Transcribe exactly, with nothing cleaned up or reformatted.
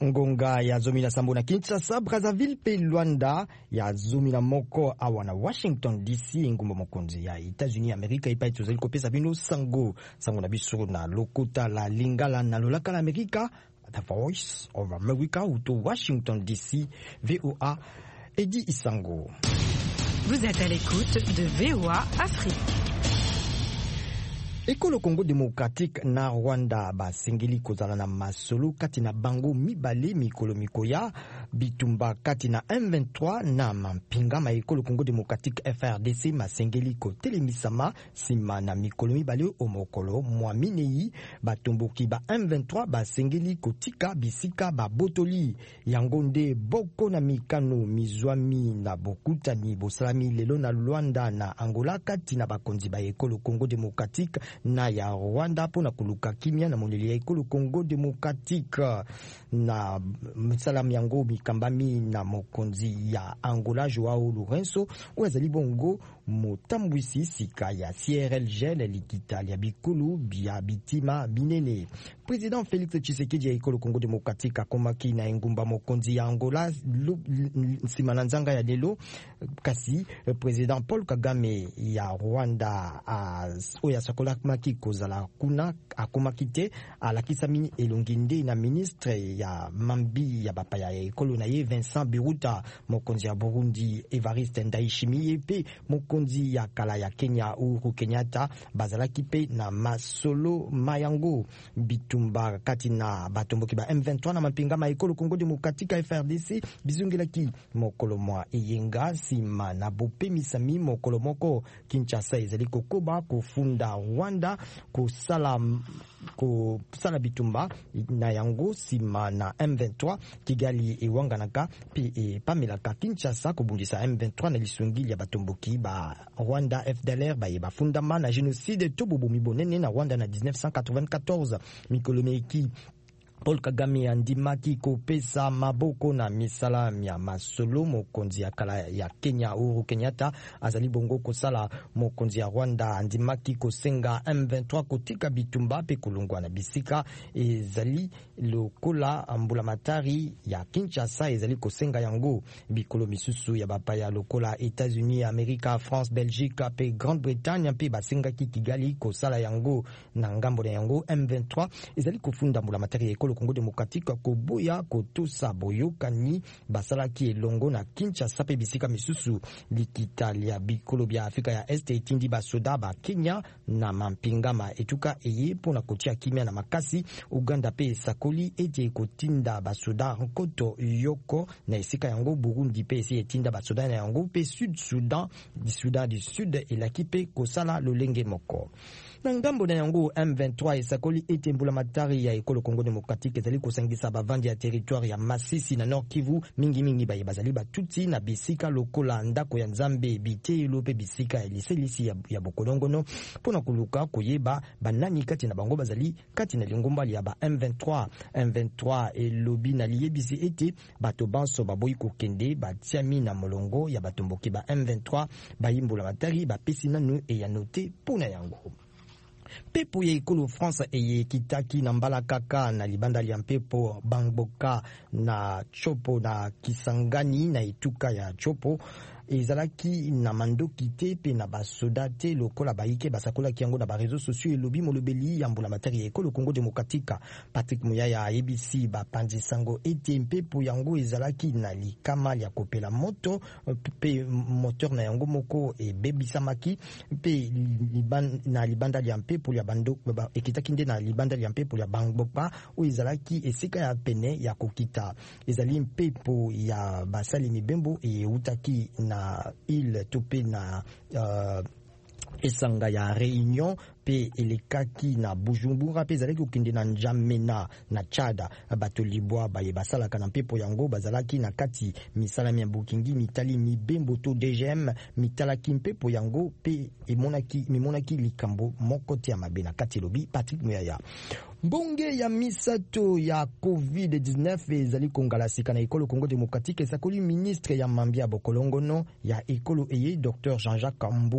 ngonga ya zomi na sambo na Kinshasa, Brazzaville pe Luanda ya zomi na moko awa na Washington D C ngumba mokonzi ya États-Unis Amerika ipai tozali kopesa bino sango sango na biso na lokota la lingala na lolaka la Amerika, The Voice of America ou to Washington D C. V O A Edi Isango. Vous êtes à l'écoute de V O A Afrique. Ekolo Congo démocratique na Rwanda basengeli kozala na masolo kati na bango mibale mikolo mikoya bitumba kati na M vingt-trois na mampinga ma Ekolo Congo démocratique F R D C masengeli kotelemisama sima na mikolo mibale omokolo mwa minei batomboki ba M vingt-trois basengeli kotika bisika babotoli yango nde boko na mikano mizwami na bokutani bosalami lelo na Luanda na Angola kati na bakonzi ba Ekolo Congo démocratique na ya Rwanda pona kuluka kimia na moneli ya Ekolo Congo démocratique na msalam yango mikambami na mokonzi ya Angola Joao Lourenço wazali bongo motambwisi sika ya C R L G L likita ya bikulu bia bitima binene. Président Félix Tshisekedi ya Ekolo Congo démocratique akomaki na ngumba mokonzi ya Angola simana nzanga ya lelo kasi président Paul Kagame ya Rwanda oya sakola maki kozala kuna akomaki te alakisami elonginde na ministre ya mambi ya bapaya ya ekolo na ye Vincent Biruta, mokonzi ya Burundi Evariste Ndayishimiye pe mokonzi ya kala ya Kenya Uhuru Kenyatta bazalaki pe na masolo mayango bitumba kati na batomboki ba M vingt-trois na mapinga ma Ekolo Congo démocratique F R D C bizungelaki mokolo mwa eyenga sima na bope misami mokolo moko Kinshasa ezali kokoba kofunda Rwanda kusala kusala bitumba na yango sima na M vingt-trois Kigali ewanganaka pe e pamelaka Kinshasa kobundisa M vingt-trois na lisungili ya batomboki ba Rwanda F D L R ba yeba fundama na génocide to bobomi bonene na Rwanda na dix-neuf cent quatre-vingt-quatorze. Mikolo meki Paul Kagame andimaki kopesa maboko na misala ya masolo mokonzi ya kala ya Kenya Uhuru Kenyatta azali bongo kosala mokonzi ya Rwanda andimaki kosenga M vingt-trois kotika bitumba pe kulungwa na bisika ezali lokola ambula matari ya Kinshasa ezali kosenga yango bikolo misusu ya bapaya lokola États-Unis Amerika France Belgique pe Grande-Bretagne pe basenga ki Kigali kosala yango na ngambo na yango M vingt-trois ezali kofunda ambula matari ya Ekolo Congo démocratique koboya kotosa boyokani basalaki elongo na Kinshasa pe bisika misusu likitalia bikolo bya Afrika ya Este etindi basoda ba Kenya na mampinga ma etuka eye pona kotia kimia na makasi Uganda pe sakoli ete kotinda basoda nkoto yoko na esika yango Burundi pe esi etinda basoda na yango pe Sud Sudan di Sudan du Sud elaki pe kosala lolenge moko na ngambo na yango M vingt-trois esakoli ete mbula matari ya Ekolo Congo démocratique ezali kosangisa bavandi ya territoire ya Masisi na Nord Kivu mingi mingi baye bazali batuti na bisika lokola ndako ya Nzambe bitelo pe bisika ya liselisi ya, ya bokolongono pona kuluka koyeba banani kati na bango bazali kati na lingomba ya ba M vingt-trois. M vingt-trois elobi na liyebisi ete bato banso baboyi kokende batiami na molongo ya batomboki ba M vingt-trois bayimbola matari bapesi nanu e ya note pona yango. Pepo ya Ekolo France eye kitaki na mbala kaka na libanda ya mpepo Bangboka na Chopo na Kisangani na etuka ya Chopo ezalaki na mandoki te pe na basoda te lokola baike basakola kiango na ba réseaux sociaux elobi molobeli ya mbula matari ya Ekolo Congo démocratique Patrick Muyaya A B C bapanzi sango ete mpepo yango ezalaki na likama ya kopela moto pe moteur na yango moko e bebisamaki pe liban, na libanda ya mpepo ya bando ekitaki nde na libanda ya mpepo ya Bangboka o ezalaki esika ya pene ya kokita ezali mpepo ya basali mibembo e utaki na il topé na uh, esanga ya Réunion pe elekaki na Bujumbura pe zalaki okende na Njamena na Tchad bato libwa baye basalaka na mpepo yango bazalaki na kati misala ya Bukingi mitali mibembo to D G M mitalaki mpepo yango pe emonaki mimonaki likambo moko te ya mabe na kati lobi Patrick Muyaya. Mbonge ya misato ya covid dix-neuf ezali kongala sika na Ekolo Congo démocratique esakoli ministre ya mambia bokolongono ya Ekolo eye Docteur Jean-Jacques Kambu